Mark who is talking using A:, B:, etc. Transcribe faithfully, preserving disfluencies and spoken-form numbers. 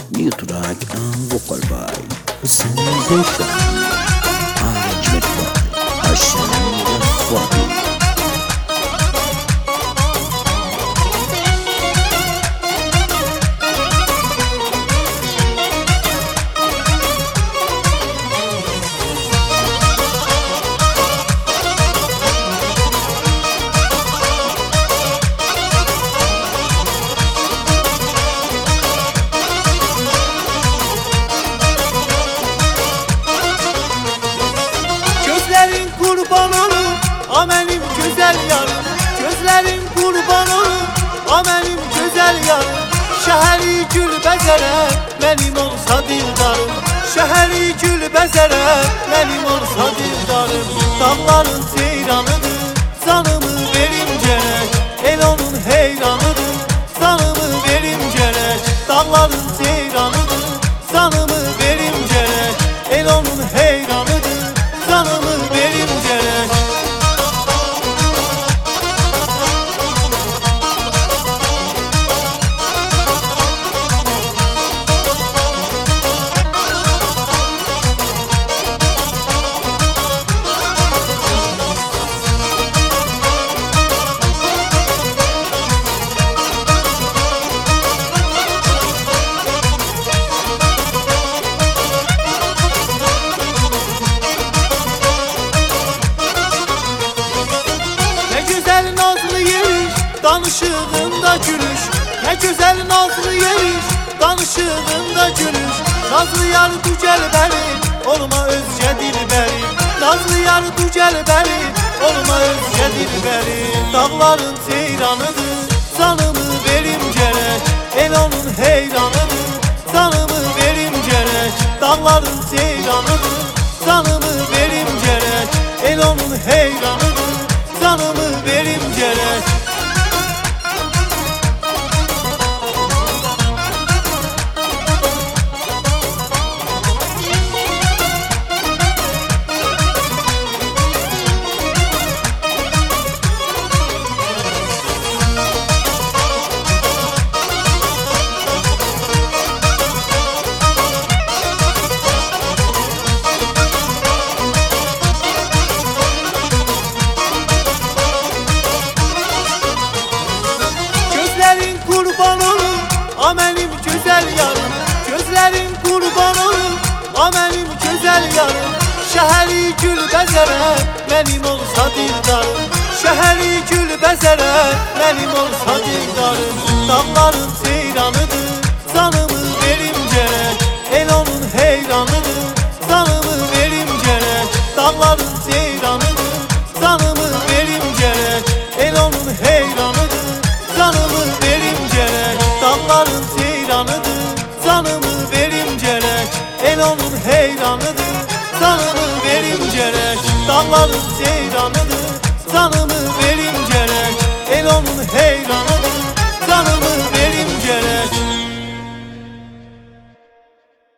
A: New track and vocal by Hussein Desha. Arrangement by Hassan Rafati.
B: Gözlerin kurban olur, a benim güzel yarım. Gözlerin kurban olur, a benim güzel yarım. Şehri gül bezere, benim olsa dildarım. Şehri gül bezere, benim olsa dildarım. Dağların seyranıdır, canımı verim gerek. El onun heyranıdır, canımı verim gerek. Dağların seyranıdır, canımı verim gerek. El onun heyranıdır, canımı verim gerek. Danışığında gülüş, ne güzel nazlı yeriş. Danışığında gülüş, nazlı yar dücel beni, olma özce dilberi. Nazlı yar dücel beni, olma özce dilberi. Dağların seyranıdır, canımı verim gerek. El onun heyranıdır, canımı verim gerek. Dağların seyranıdır, canımı verim gerek. El onun heyranıdır, canımı verim gerek. Kurban olur, a benim güzel yarım. Gözlerin kurban olur, a benim güzel yarım. Şehri gül bezere, benim olsa dildarım. Şehri gül bezere, benim olsa dildarım. Dağların seyranıdır, canımı verim gerek. El onun heyranıdır, canımı verim gerek. Dağların seyranıdır, canımı verim gerek. El onun heyranıdır, canımı verim gerek. Dağların seyranıdır, canımı verim gerek. El onun heyranıdır, canımı verim gerek. Dağların seyranıdır, canımı